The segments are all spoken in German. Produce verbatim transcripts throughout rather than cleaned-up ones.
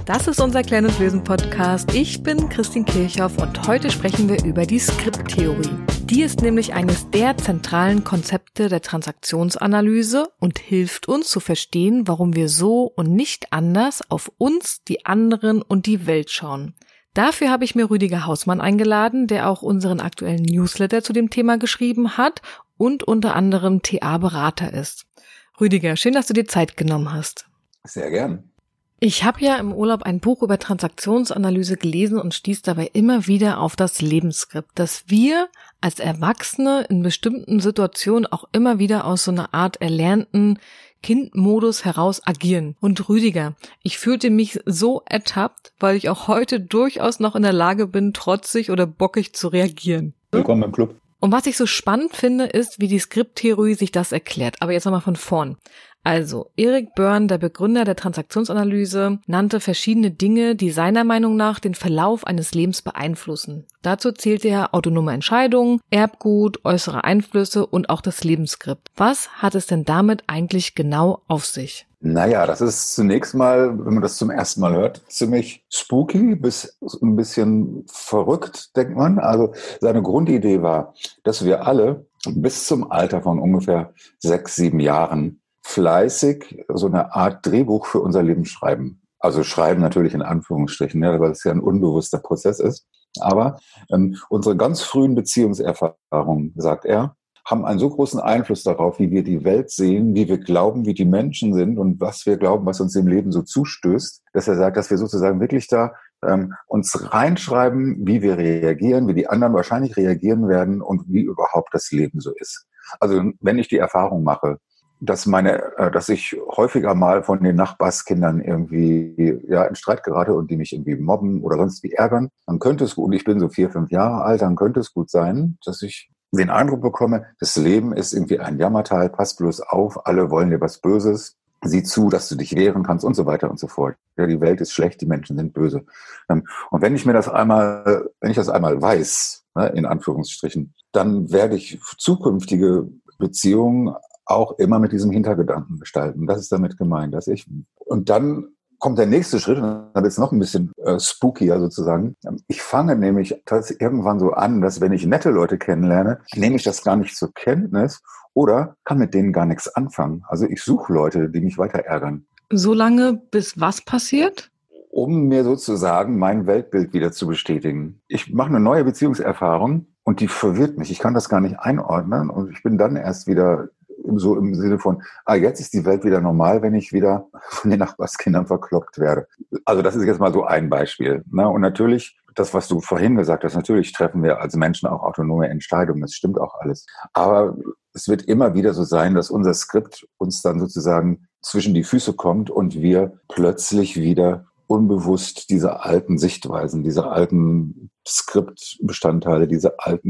Das ist unser kleines Lösen-Podcast. Ich bin Christine Kirchhoff und heute sprechen wir über die Skripttheorie. Die ist nämlich eines der zentralen Konzepte der Transaktionsanalyse und hilft uns zu verstehen, warum wir so und nicht anders auf uns, die anderen und die Welt schauen. Dafür habe ich mir Rüdiger Hausmann eingeladen, der auch unseren aktuellen Newsletter zu dem Thema geschrieben hat und unter anderem T A-Berater ist. Rüdiger, schön, dass du dir Zeit genommen hast. Sehr gern. Ich habe ja im Urlaub ein Buch über Transaktionsanalyse gelesen und stieß dabei immer wieder auf das Lebensskript, dass wir als Erwachsene in bestimmten Situationen auch immer wieder aus so einer Art erlernten Kindmodus heraus agieren. Und Rüdiger, ich fühlte mich so ertappt, weil ich auch heute durchaus noch in der Lage bin, trotzig oder bockig zu reagieren. Willkommen im Club. Und was ich so spannend finde, ist, wie die Skripttheorie sich das erklärt. Aber jetzt nochmal von vorn. Also, Eric Berne, der Begründer der Transaktionsanalyse, nannte verschiedene Dinge, die seiner Meinung nach den Verlauf eines Lebens beeinflussen. Dazu zählte er autonome Entscheidungen, Erbgut, äußere Einflüsse und auch das Lebensskript. Was hat es denn damit eigentlich genau auf sich? Naja, das ist zunächst mal, wenn man das zum ersten Mal hört, ziemlich spooky bis ein bisschen verrückt, denkt man. Also seine Grundidee war, dass wir alle bis zum Alter von ungefähr sechs, sieben Jahren fleißig so eine Art Drehbuch für unser Leben schreiben. Also schreiben natürlich in Anführungsstrichen, ne, weil es ja ein unbewusster Prozess ist. Aber ähm, unsere ganz frühen Beziehungserfahrungen, sagt er, haben einen so großen Einfluss darauf, wie wir die Welt sehen, wie wir glauben, wie die Menschen sind und was wir glauben, was uns im Leben so zustößt, dass er sagt, dass wir sozusagen wirklich da ähm, uns reinschreiben, wie wir reagieren, wie die anderen wahrscheinlich reagieren werden und wie überhaupt das Leben so ist. Also wenn ich die Erfahrung mache, dass meine, äh, dass ich häufiger mal von den Nachbarskindern irgendwie ja in Streit gerate und die mich irgendwie mobben oder sonst wie ärgern, dann könnte es gut, und ich bin so vier, fünf Jahre alt, dann könnte es gut sein, dass ich den Eindruck bekomme, das Leben ist irgendwie ein Jammertal, pass bloß auf, alle wollen dir was Böses, sieh zu, dass du dich wehren kannst und so weiter und so fort. Ja, die Welt ist schlecht, die Menschen sind böse. Und wenn ich mir das einmal, wenn ich das einmal weiß, ne, in Anführungsstrichen, dann werde ich zukünftige Beziehungen auch immer mit diesem Hintergedanken gestalten. Das ist damit gemeint, dass ich, und dann kommt der nächste Schritt, und dann wird es noch ein bisschen äh, spookier sozusagen. Ich fange nämlich irgendwann so an, dass wenn ich nette Leute kennenlerne, nehme ich das gar nicht zur Kenntnis oder kann mit denen gar nichts anfangen. Also ich suche Leute, die mich weiter ärgern. So lange, bis was passiert? Um mir sozusagen mein Weltbild wieder zu bestätigen. Ich mache eine neue Beziehungserfahrung und die verwirrt mich. Ich kann das gar nicht einordnen und ich bin dann erst wieder so im Sinne von, ah, jetzt ist die Welt wieder normal, wenn ich wieder von den Nachbarskindern verkloppt werde. Also das ist jetzt mal so ein Beispiel. Ne? Und natürlich, das, was du vorhin gesagt hast, natürlich treffen wir als Menschen auch autonome Entscheidungen. Das stimmt auch alles. Aber es wird immer wieder so sein, dass unser Skript uns dann sozusagen zwischen die Füße kommt und wir plötzlich wieder unbewusst diese alten Sichtweisen, diese alten Skriptbestandteile, diese alten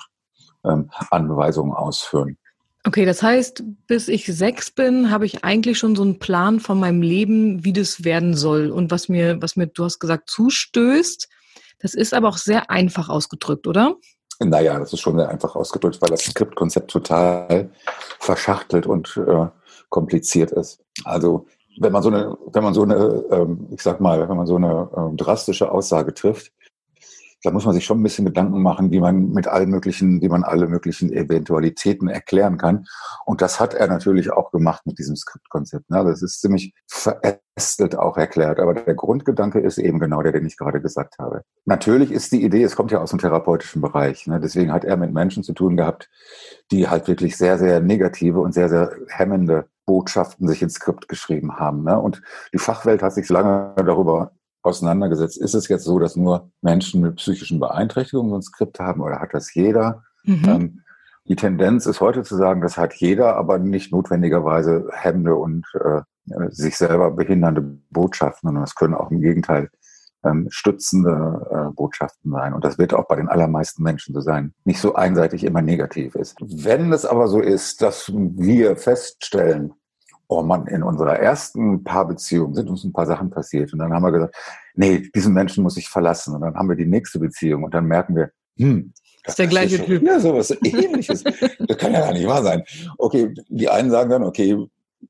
Drehbuchanweisungen ausführen. Okay, das heißt, bis ich sechs bin, habe ich eigentlich schon so einen Plan von meinem Leben, wie das werden soll und was mir, was mir, du hast gesagt, zustößt. Das ist aber auch sehr einfach ausgedrückt, oder? Naja, das ist schon sehr einfach ausgedrückt, weil das Skriptkonzept total verschachtelt und äh, kompliziert ist. Also wenn man so eine, wenn man so eine, ähm, ich sag mal, wenn man so eine ähm, drastische Aussage trifft, da muss man sich schon ein bisschen Gedanken machen, wie man mit allen möglichen, wie man alle möglichen Eventualitäten erklären kann. Und das hat er natürlich auch gemacht mit diesem Skriptkonzept. Das ist ziemlich verästelt auch erklärt. Aber der Grundgedanke ist eben genau der, den ich gerade gesagt habe. Natürlich ist die Idee, es kommt ja aus dem therapeutischen Bereich. Deswegen hat er mit Menschen zu tun gehabt, die halt wirklich sehr, sehr negative und sehr, sehr hemmende Botschaften sich ins Skript geschrieben haben. Und die Fachwelt hat sich lange darüber auseinandergesetzt. Ist es jetzt so, dass nur Menschen mit psychischen Beeinträchtigungen so ein Skript haben oder hat das jeder? Mhm. Ähm, die Tendenz ist heute zu sagen, das hat jeder, aber nicht notwendigerweise hemmende und äh, sich selber behindernde Botschaften, sondern es können auch im Gegenteil ähm, stützende äh, Botschaften sein. Und das wird auch bei den allermeisten Menschen so sein. Nicht so einseitig immer negativ ist. Wenn es aber so ist, dass wir feststellen, oh Mann, in unserer ersten Paarbeziehung sind uns ein paar Sachen passiert. Und dann haben wir gesagt, nee, diesen Menschen muss ich verlassen. Und dann haben wir die nächste Beziehung. Und dann merken wir, hm, das ist der gleiche Typ. Ja, sowas Ähnliches. Das kann ja gar nicht wahr sein. Okay, die einen sagen dann, okay,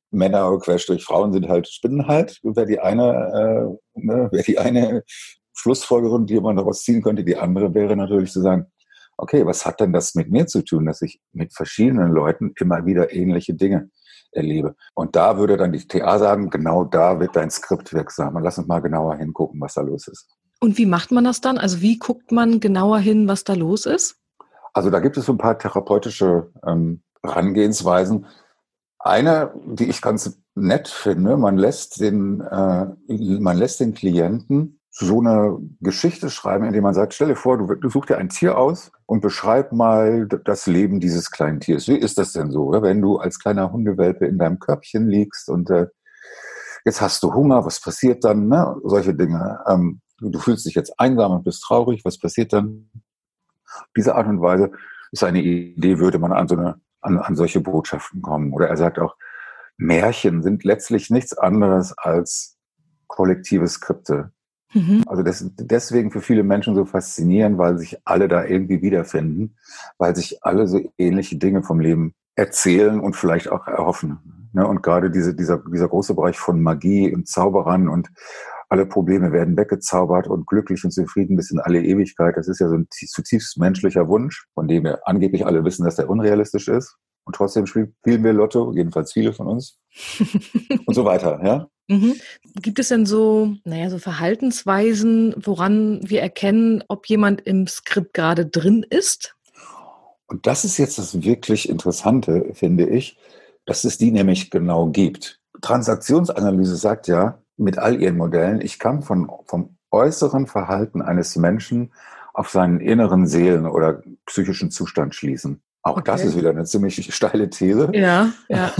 Männer, Querstrich, Frauen sind halt Spinnen halt. Wäre die eine, äh, ne, wäre die eine Schlussfolgerung, die man daraus ziehen könnte. Die andere wäre natürlich zu sagen, okay, was hat denn das mit mir zu tun, dass ich mit verschiedenen Leuten immer wieder ähnliche Dinge erlebe? Und da würde dann die T A sagen, genau da wird dein Skript wirksam. Und lass uns mal genauer hingucken, was da los ist. Und wie macht man das dann? Also wie guckt man genauer hin, was da los ist? Also da gibt es so ein paar therapeutische ähm, Herangehensweisen. Eine, die ich ganz nett finde, man lässt den, äh, man lässt den Klienten so eine Geschichte schreiben, indem man sagt, stell dir vor, du, du such dir ein Tier aus und beschreib mal das Leben dieses kleinen Tiers. Wie ist das denn so, oder? Wenn du als kleiner Hundewelpe in deinem Körbchen liegst und äh, jetzt hast du Hunger, was passiert dann? Ne? Solche Dinge. Ähm, du, du fühlst dich jetzt einsam und bist traurig, was passiert dann? Diese Art und Weise ist eine Idee, würde man an so eine An, an solche Botschaften kommen. Oder er sagt auch, Märchen sind letztlich nichts anderes als kollektive Skripte. Mhm. Also das ist deswegen für viele Menschen so faszinierend, weil sich alle da irgendwie wiederfinden, weil sich alle so ähnliche Dinge vom Leben erzählen und vielleicht auch erhoffen. Und gerade diese, dieser, dieser große Bereich von Magie und Zauberern und alle Probleme werden weggezaubert und glücklich und zufrieden bis in alle Ewigkeit. Das ist ja so ein zutiefst menschlicher Wunsch, von dem wir angeblich alle wissen, dass der unrealistisch ist. Und trotzdem spielen wir Lotto, jedenfalls viele von uns. Und so weiter, ja. Mhm. Gibt es denn so, naja, so Verhaltensweisen, woran wir erkennen, ob jemand im Skript gerade drin ist? Und das ist jetzt das wirklich Interessante, finde ich, dass es die nämlich genau gibt. Transaktionsanalyse sagt ja, mit all ihren Modellen, ich kann von, vom äußeren Verhalten eines Menschen auf seinen inneren Seelen- oder psychischen Zustand schließen. Auch okay. Das ist wieder eine ziemlich steile These. Ja, ja.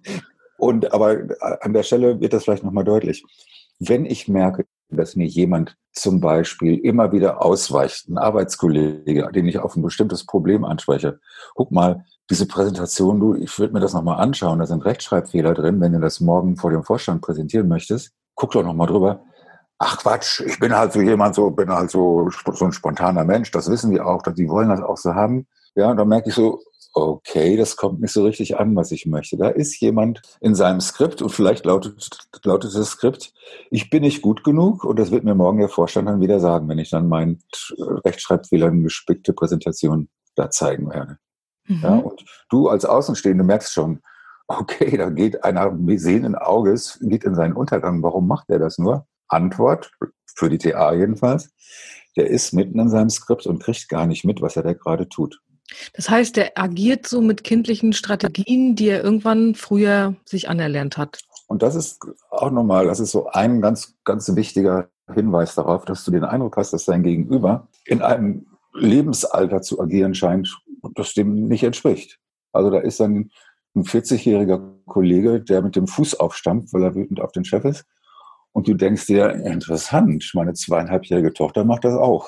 Und aber an der Stelle wird das vielleicht nochmal deutlich. Wenn ich merke, dass mir jemand zum Beispiel immer wieder ausweicht, ein Arbeitskollege, den ich auf ein bestimmtes Problem anspreche, guck mal, diese Präsentation, du, ich würde mir das nochmal anschauen, da sind Rechtschreibfehler drin, wenn du das morgen vor dem Vorstand präsentieren möchtest, guck doch nochmal drüber. Ach Quatsch, ich bin halt so jemand, so bin halt so, so ein spontaner Mensch, das wissen die auch, dass die wollen das auch so haben. Ja, und dann merke ich so, okay, das kommt nicht so richtig an, was ich möchte. Da ist jemand in seinem Skript und vielleicht lautet, lautet das Skript, ich bin nicht gut genug und das wird mir morgen der Vorstand dann wieder sagen, wenn ich dann meine Rechtschreibfehlern gespickte Präsentation da zeigen werde. Mhm. Ja, und du als Außenstehende merkst schon, okay, da geht einer sehenden Auges, geht in seinen Untergang. Warum macht er das nur? Antwort, für die T A jedenfalls, der ist mitten in seinem Skript und kriegt gar nicht mit, was er da gerade tut. Das heißt, der agiert so mit kindlichen Strategien, die er irgendwann früher sich anerlernt hat. Und das ist auch nochmal, das ist so ein ganz, ganz wichtiger Hinweis darauf, dass du den Eindruck hast, dass dein Gegenüber in einem Lebensalter zu agieren scheint, das dem nicht entspricht. Also da ist dann ein vierzigjähriger Kollege, der mit dem Fuß aufstampft, weil er wütend auf den Chef ist. Und du denkst dir, interessant, meine zweieinhalbjährige Tochter macht das auch.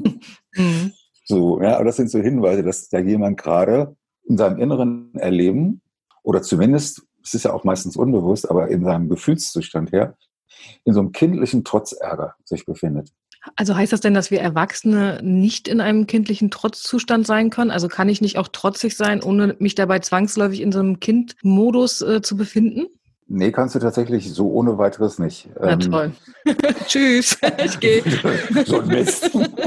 Mhm. So, ja, aber das sind so Hinweise, dass da jemand gerade in seinem inneren Erleben oder zumindest, es ist ja auch meistens unbewusst, aber in seinem Gefühlszustand her, in so einem kindlichen Trotzärger sich befindet. Also heißt das denn, dass wir Erwachsene nicht in einem kindlichen Trotzzustand sein können? Also kann ich nicht auch trotzig sein, ohne mich dabei zwangsläufig in so einem Kindmodus äh, zu befinden? Nee, kannst du tatsächlich so ohne weiteres nicht. Na toll. Tschüss, ich gehe. So ein Mist.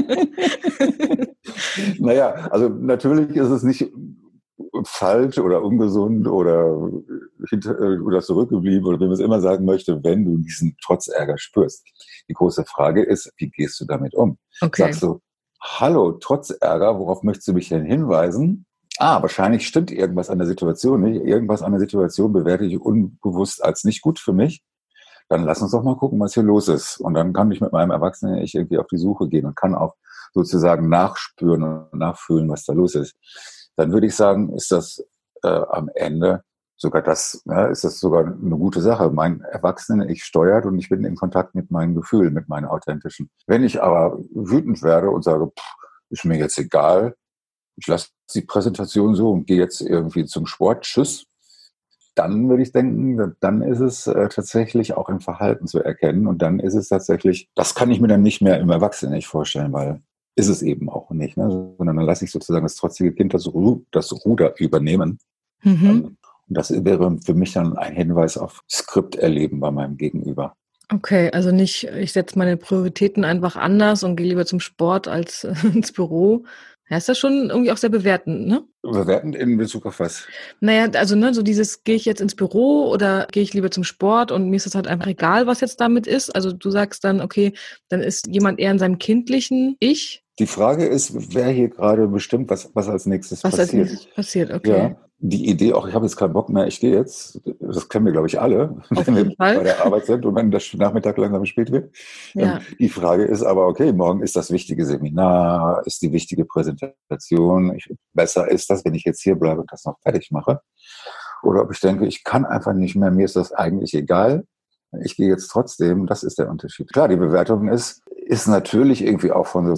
Naja, also natürlich ist es nicht falsch oder ungesund oder, oder zurückgeblieben oder wie man es immer sagen möchte, wenn du diesen Trotzärger spürst. Die große Frage ist, wie gehst du damit um? Okay. Sagst du, hallo, Trotzärger, worauf möchtest du mich denn hinweisen? Ah, wahrscheinlich stimmt irgendwas an der Situation nicht. Irgendwas an der Situation bewerte ich unbewusst als nicht gut für mich. Dann lass uns doch mal gucken, was hier los ist. Und dann kann ich mit meinem Erwachsenen ich irgendwie auf die Suche gehen und kann auch sozusagen nachspüren und nachfühlen, was da los ist. Dann würde ich sagen, ist das äh, am Ende sogar das, ja, ist das sogar eine gute Sache. Mein Erwachsenen, ich steuert und ich bin in Kontakt mit meinen Gefühlen, mit meinen authentischen. Wenn ich aber wütend werde und sage, pff, ist mir jetzt egal, ich lasse die Präsentation so und gehe jetzt irgendwie zum Sport, tschüss, dann würde ich denken, dann ist es äh, tatsächlich auch im Verhalten zu erkennen und dann ist es tatsächlich, das kann ich mir dann nicht mehr im Erwachsenen nicht vorstellen, weil ist es eben auch nicht, ne? Sondern dann lasse ich sozusagen das trotzige Kind das, Ru- das Ruder übernehmen. Mhm. Und das wäre für mich dann ein Hinweis auf Skripterleben bei meinem Gegenüber. Okay, also nicht, ich setze meine Prioritäten einfach anders und gehe lieber zum Sport als äh, ins Büro. Ja, ist das schon irgendwie auch sehr bewertend, ne? Bewertend in Bezug auf was? Naja, also ne, so dieses, gehe ich jetzt ins Büro oder gehe ich lieber zum Sport und mir ist es halt einfach egal, was jetzt damit ist. Also du sagst dann, okay, dann ist jemand eher in seinem kindlichen Ich. Die Frage ist, wer hier gerade bestimmt, was, was als nächstes Was als passiert. nächstes passiert, okay. Ja, die Idee, auch ich habe jetzt keinen Bock mehr, ich gehe jetzt, das kennen wir, glaube ich, alle, Auf wenn jeden wir Fall. bei der Arbeit sind und wenn das Nachmittag langsam gespielt wird. Ja. Ähm, Die Frage ist aber, okay, morgen ist das wichtige Seminar, ist die wichtige Präsentation. Ich, besser ist das, wenn ich jetzt hier bleibe und das noch fertig mache. Oder ob ich denke, ich kann einfach nicht mehr, mir ist das eigentlich egal. Ich gehe jetzt trotzdem, das ist der Unterschied. Klar, die Bewertung ist, ist natürlich irgendwie auch von,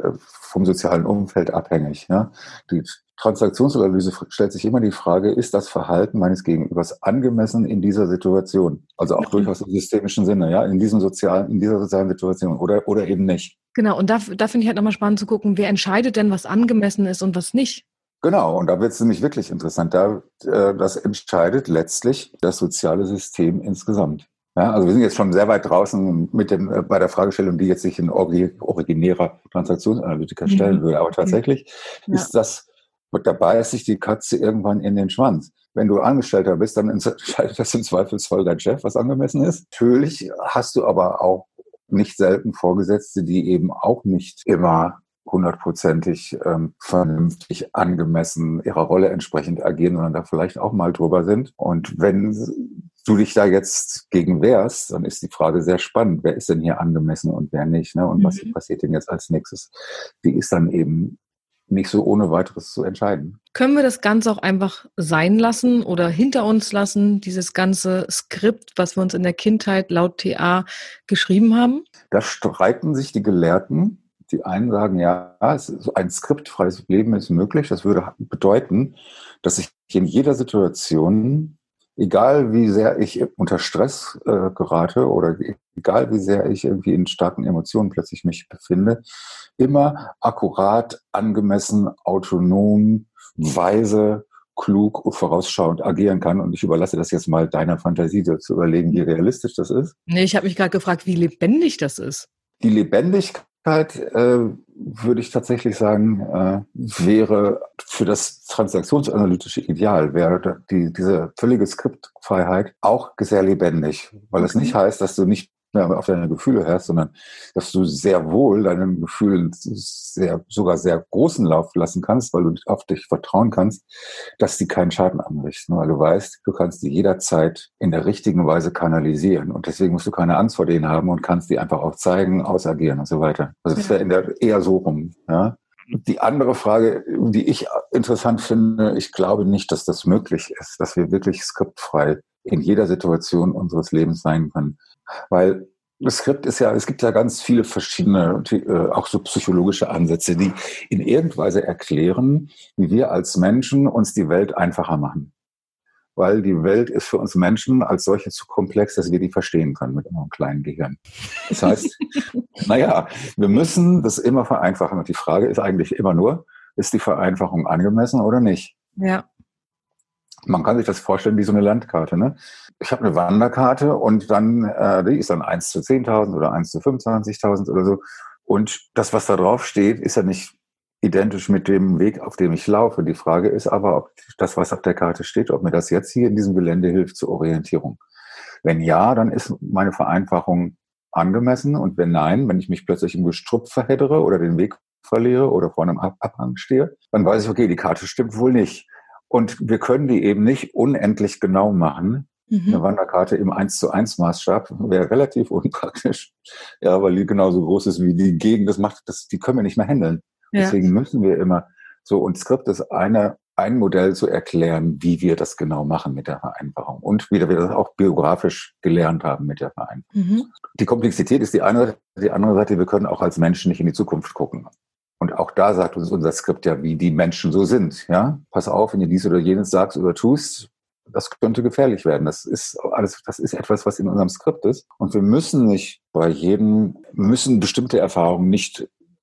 vom sozialen Umfeld abhängig. Ja? Die Transaktionsanalyse stellt sich immer die Frage, ist das Verhalten meines Gegenübers angemessen in dieser Situation? Also auch durchaus im systemischen Sinne, ja, in diesem sozialen, in dieser sozialen Situation oder, oder eben nicht. Genau, und da, da finde ich halt nochmal spannend zu gucken, wer entscheidet denn, was angemessen ist und was nicht. Genau, und da wird es nämlich wirklich interessant. Da, äh, das entscheidet letztlich das soziale System insgesamt. Ja, also wir sind jetzt schon sehr weit draußen mit dem, äh, bei der Fragestellung, die jetzt sich ein originärer Transaktionsanalytiker stellen würde. Aber tatsächlich ja. ist das, da beißt sich die Katze irgendwann in den Schwanz. Wenn du Angestellter bist, dann entscheidet das im Zweifelsfall dein Chef, was angemessen ist. Natürlich hast du aber auch nicht selten Vorgesetzte, die eben auch nicht immer hundertprozentig ähm, vernünftig angemessen ihrer Rolle entsprechend agieren, sondern da vielleicht auch mal drüber sind. Und wenn du dich da jetzt gegen wehrst, dann ist die Frage sehr spannend. Wer ist denn hier angemessen und wer nicht? Ne? Und mhm. was passiert denn jetzt als nächstes? Die ist dann eben nicht so ohne weiteres zu entscheiden. Können wir das Ganze auch einfach sein lassen oder hinter uns lassen, dieses ganze Skript, was wir uns in der Kindheit laut T A geschrieben haben? Da streiten sich die Gelehrten. Die einen sagen, ja, es ist ein skriptfreies Leben ist möglich. Das würde bedeuten, dass ich in jeder Situation, egal wie sehr ich unter Stress äh, gerate oder egal wie sehr ich irgendwie in starken Emotionen plötzlich mich befinde, immer akkurat, angemessen, autonom, weise, klug und vorausschauend agieren kann. Und ich überlasse das jetzt mal deiner Fantasie, zu überlegen, wie realistisch das ist. Nee, ich habe mich gerade gefragt, wie lebendig das ist. Die Lebendigkeit, äh, würde ich tatsächlich sagen, äh, wäre für das transaktionsanalytische Ideal, wäre die, diese völlige Skriptfreiheit auch sehr lebendig. Weil okay. es nicht heißt, dass du nicht mehr auf deine Gefühle hörst, sondern dass du sehr wohl deinen Gefühlen sehr, sogar sehr großen Lauf lassen kannst, weil du auf dich vertrauen kannst, dass die keinen Schaden anrichten. Weil du weißt, du kannst die jederzeit in der richtigen Weise kanalisieren. Und deswegen musst du keine Angst vor denen haben und kannst die einfach auch zeigen, ausagieren und so weiter. Also es wäre in der eher so rum, ja. Die andere Frage, die ich interessant finde, ich glaube nicht, dass das möglich ist, dass wir wirklich skriptfrei in jeder Situation unseres Lebens sein können. Weil das Skript ist ja, es gibt ja ganz viele verschiedene, auch so psychologische Ansätze, die in irgendeiner Weise erklären, wie wir als Menschen uns die Welt einfacher machen. Weil die Welt ist für uns Menschen als solche zu komplex, dass wir die verstehen können mit unserem kleinen Gehirn. Das heißt, naja, wir müssen das immer vereinfachen. Und die Frage ist eigentlich immer nur, ist die Vereinfachung angemessen oder nicht? Ja. Man kann sich das vorstellen wie so eine Landkarte. Ne? Ich habe eine Wanderkarte und dann, äh, die ist dann eins zu zehntausend oder eins zu fünfundzwanzigtausend oder so. Und das, was da drauf steht, ist ja nicht identisch mit dem Weg, auf dem ich laufe. Die Frage ist aber, ob das, was auf der Karte steht, ob mir das jetzt hier in diesem Gelände hilft zur Orientierung. Wenn ja, dann ist meine Vereinfachung angemessen. Und wenn nein, wenn ich mich plötzlich im Gestrüpp verheddere oder den Weg verliere oder vor einem Abhang stehe, dann weiß ich, okay, die Karte stimmt wohl nicht. Und wir können die eben nicht unendlich genau machen. Mhm. Eine Wanderkarte im eins zu eins Maßstab wäre relativ unpraktisch. Ja, weil die genauso groß ist wie die Gegend. Das macht, das, die können wir nicht mehr handeln. Ja. Deswegen müssen wir immer so, und Skript ist eine, ein Modell zu erklären, wie wir das genau machen mit der Vereinfachung und wie wir das auch biografisch gelernt haben mit der Vereinfachung. Mhm. Die Komplexität ist die eine Seite, die andere Seite, wir können auch als Menschen nicht in die Zukunft gucken. Und auch da sagt uns unser Skript ja, wie die Menschen so sind. Ja, pass auf, wenn du dies oder jenes sagst oder tust, das könnte gefährlich werden. Das ist alles, das ist etwas, was in unserem Skript ist. Und wir müssen nicht bei jedem, müssen bestimmte Erfahrungen nicht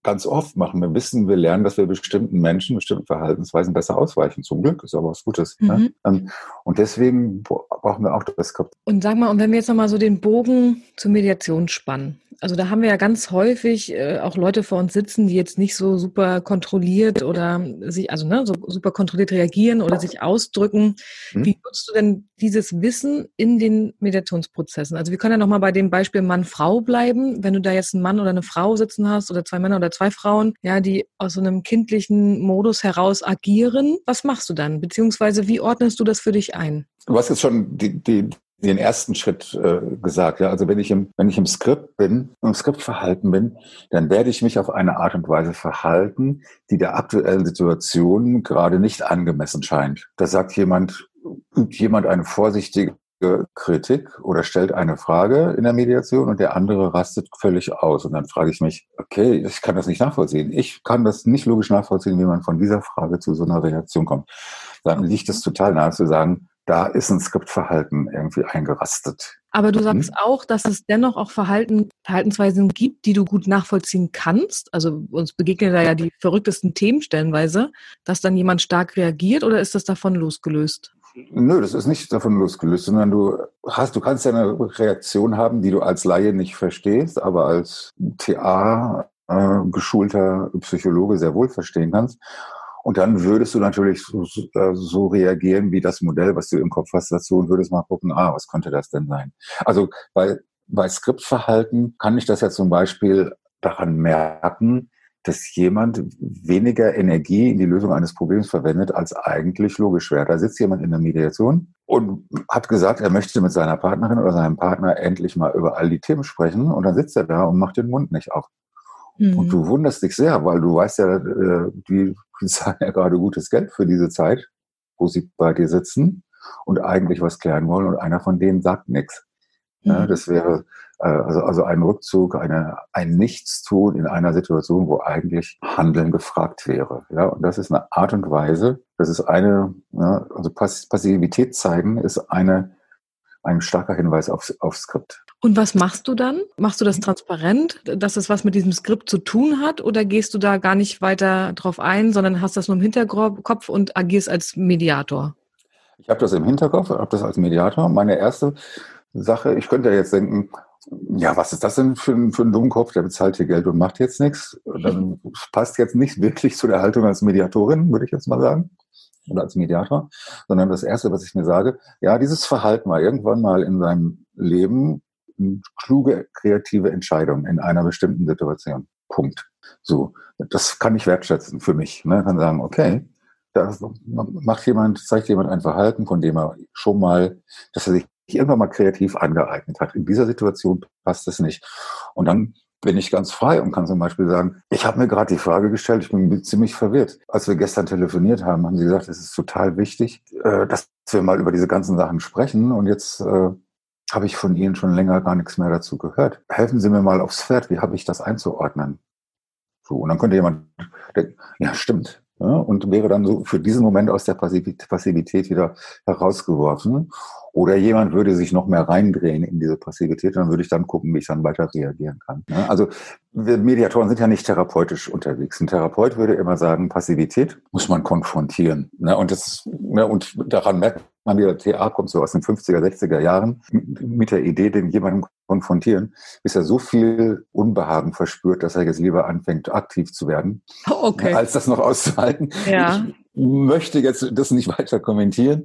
ganz oft machen. Wir wissen, wir lernen, dass wir bestimmten Menschen, bestimmten Verhaltensweisen besser ausweichen. Zum Glück ist aber was Gutes. Mhm. Ne? Und deswegen brauchen wir auch das Skript. Und sag mal, und wenn wir jetzt nochmal so den Bogen zur Mediation spannen. Also da haben wir ja ganz häufig äh, auch Leute vor uns sitzen, die jetzt nicht so super kontrolliert oder sich, also ne, so super kontrolliert reagieren oder sich ausdrücken. Mhm. Wie nutzt du denn dieses Wissen in den Mediationsprozessen? Also wir können ja nochmal bei dem Beispiel Mann-Frau bleiben. Wenn du da jetzt einen Mann oder eine Frau sitzen hast oder zwei Männer oder zwei Frauen, ja, die aus so einem kindlichen Modus heraus agieren, was machst du dann? Beziehungsweise wie ordnest du das für dich ein? Du hast jetzt schon die, die den ersten Schritt äh, gesagt. Ja, also wenn ich im, wenn ich im Skript bin, im Skriptverhalten bin, dann werde ich mich auf eine Art und Weise verhalten, die der aktuellen Situation gerade nicht angemessen scheint. Da sagt jemand, übt jemand eine vorsichtige Kritik oder stellt eine Frage in der Mediation und der andere rastet völlig aus. Und dann frage ich mich, okay, ich kann das nicht nachvollziehen. Ich kann das nicht logisch nachvollziehen, wie man von dieser Frage zu so einer Reaktion kommt. Dann liegt es total nahe zu sagen, da ist ein Skriptverhalten irgendwie eingerastet. Aber du sagst hm? auch, dass es dennoch auch Verhalten, Verhaltensweisen gibt, die du gut nachvollziehen kannst. Also uns begegnen da ja die verrücktesten Themen stellenweise, dass dann jemand stark reagiert, oder ist das davon losgelöst? Nö, das ist nicht davon losgelöst, sondern du hast, du kannst ja eine Reaktion haben, die du als Laie nicht verstehst, aber als T A äh, geschulter Psychologe sehr wohl verstehen kannst. Und dann würdest du natürlich so, so reagieren wie das Modell, was du im Kopf hast dazu, und würdest mal gucken, ah, was könnte das denn sein? Also bei, bei Skriptverhalten kann ich das ja zum Beispiel daran merken, dass jemand weniger Energie in die Lösung eines Problems verwendet, als eigentlich logisch wäre. Da sitzt jemand in der Mediation und hat gesagt, er möchte mit seiner Partnerin oder seinem Partner endlich mal über all die Themen sprechen, und dann sitzt er da und macht den Mund nicht auf. Mhm. Und du wunderst dich sehr, weil du weißt ja, die zahlen ja gerade gutes Geld für diese Zeit, wo sie bei dir sitzen und eigentlich was klären wollen, und einer von denen sagt nichts. Mhm. Ja, das wäre also, also ein Rückzug, eine, ein Nichtstun in einer Situation, wo eigentlich Handeln gefragt wäre. Ja, und das ist eine Art und Weise, das ist eine, ja, also Passivität zeigen ist eine, ein starker Hinweis auf, auf Skript. Und was machst du dann? Machst du das transparent, dass es was mit diesem Skript zu tun hat, oder gehst du da gar nicht weiter drauf ein, sondern hast das nur im Hinterkopf und agierst als Mediator? Ich habe das im Hinterkopf, habe das als Mediator. Meine erste Sache, ich könnte ja jetzt denken, ja, was ist das denn für ein, für ein Dummkopf, der bezahlt hier Geld und macht jetzt nichts. Dann passt jetzt nicht wirklich zu der Haltung als Mediatorin, würde ich jetzt mal sagen, oder als Mediator, sondern das Erste, was ich mir sage, ja, dieses Verhalten war irgendwann mal in seinem Leben eine kluge, kreative Entscheidung in einer bestimmten Situation. Punkt. So, das kann ich wertschätzen für mich. Ne? Kann sagen, okay, da macht jemand, zeigt jemand ein Verhalten, von dem er schon mal, dass er sich irgendwann mal kreativ angeeignet hat. In dieser Situation passt es nicht. Und dann bin ich ganz frei und kann zum Beispiel sagen, ich habe mir gerade die Frage gestellt, ich bin ziemlich verwirrt. Als wir gestern telefoniert haben, haben sie gesagt, es ist total wichtig, dass wir mal über diese ganzen Sachen sprechen. Und jetzt äh, habe ich von Ihnen schon länger gar nichts mehr dazu gehört. Helfen Sie mir mal aufs Pferd, wie habe ich das einzuordnen? So, und dann könnte jemand denken, ja, stimmt. Ja, und wäre dann so für diesen Moment aus der Passivität wieder herausgeworfen. Oder jemand würde sich noch mehr reindrehen in diese Passivität, und dann würde ich dann gucken, wie ich dann weiter reagieren kann. Ja, also wir Mediatoren sind ja nicht therapeutisch unterwegs. Ein Therapeut würde immer sagen, Passivität muss man konfrontieren. Ne? Und, das, ne, und daran merkt man, der T A kommt so aus den fünfziger, sechziger Jahren mit der Idee, den jemanden konfrontieren, bis er so viel Unbehagen verspürt, dass er jetzt lieber anfängt, aktiv zu werden, okay. als das noch auszuhalten. Ja. Ich möchte jetzt das nicht weiter kommentieren.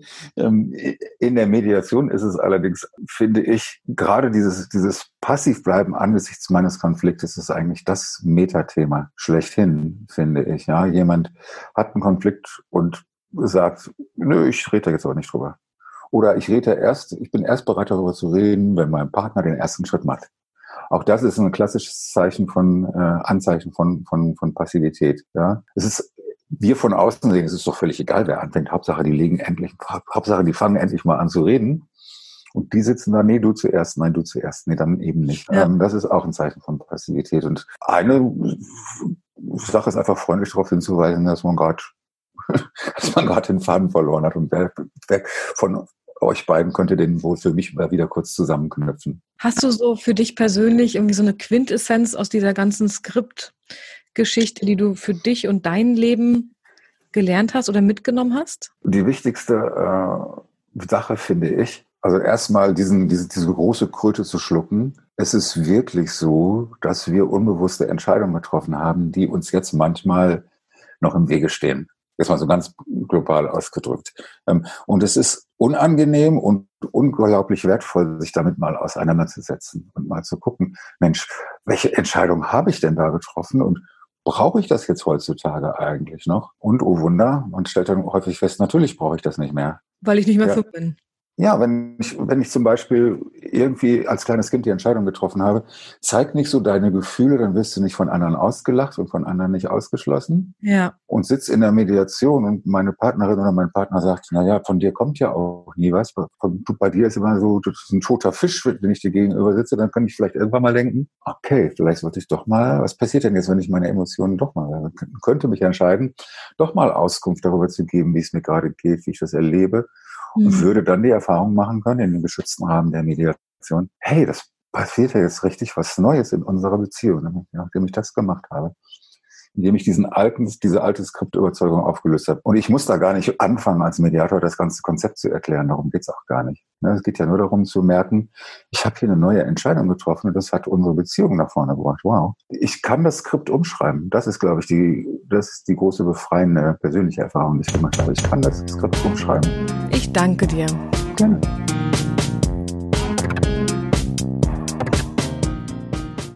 In der Mediation ist es allerdings, finde ich, gerade dieses, dieses Passivbleiben angesichts meines Konfliktes ist eigentlich das Metathema schlechthin, finde ich. Ja, jemand hat einen Konflikt und sagt, nö, ich rede da jetzt aber nicht drüber. Oder ich rede erst, ich bin erst bereit, darüber zu reden, wenn mein Partner den ersten Schritt macht. Auch das ist ein klassisches Zeichen von, äh, Anzeichen von, von, von Passivität. Ja, es ist, wir von außen sehen, es ist doch völlig egal, wer anfängt. Hauptsache, die legen endlich, Hauptsache, die fangen endlich mal an zu reden. Und die sitzen da, nee, du zuerst, nein, du zuerst, nee, dann eben nicht. Ja. Ähm, das ist auch ein Zeichen von Passivität. Und eine Sache ist einfach freundlich darauf hinzuweisen, dass man gerade, dass man gerade den Faden verloren hat. Und wer, wer von euch beiden könnte den wohl für mich wieder kurz zusammenknüpfen. Hast du so für dich persönlich irgendwie so eine Quintessenz aus dieser ganzen Skript Geschichte, die du für dich und dein Leben gelernt hast oder mitgenommen hast? Die wichtigste äh, Sache finde ich, also erstmal diesen, diese, diese große Kröte zu schlucken. Es ist wirklich so, dass wir unbewusste Entscheidungen getroffen haben, die uns jetzt manchmal noch im Wege stehen. Jetzt mal so ganz global ausgedrückt. Und es ist unangenehm und unglaublich wertvoll, sich damit mal auseinanderzusetzen und mal zu gucken, Mensch, welche Entscheidung habe ich denn da getroffen und brauche ich das jetzt heutzutage eigentlich noch? Und oh Wunder, man stellt dann häufig fest, natürlich brauche ich das nicht mehr. Weil ich nicht mehr ja. fünf bin. Ja, wenn ich, wenn ich zum Beispiel irgendwie als kleines Kind die Entscheidung getroffen habe, zeig nicht so deine Gefühle, dann wirst du nicht von anderen ausgelacht und von anderen nicht ausgeschlossen. Ja. Und sitz in der Mediation und meine Partnerin oder mein Partner sagt, na ja, von dir kommt ja auch nie was. Von, bei dir ist immer so, du bist ein toter Fisch, wenn ich dir gegenüber sitze, dann kann ich vielleicht irgendwann mal denken, okay, vielleicht sollte ich doch mal, was passiert denn jetzt, wenn ich meine Emotionen doch mal, könnte mich entscheiden, doch mal Auskunft darüber zu geben, wie es mir gerade geht, wie ich das erlebe. Und würde dann die Erfahrung machen können, in dem geschützten Rahmen der Mediation, hey, das passiert ja jetzt richtig was Neues in unserer Beziehung, nachdem ich das gemacht habe. Indem ich diesen alten, diese alte Skriptüberzeugung aufgelöst habe. Und ich muss da gar nicht anfangen, als Mediator das ganze Konzept zu erklären. Darum geht's auch gar nicht. Es geht ja nur darum zu merken, ich habe hier eine neue Entscheidung getroffen und das hat unsere Beziehung nach vorne gebracht. Wow. Ich kann das Skript umschreiben. Das ist, glaube ich, die, das ist die große befreiende persönliche Erfahrung, die ich gemacht habe. Ich kann das Skript umschreiben. Ich danke dir. Gerne.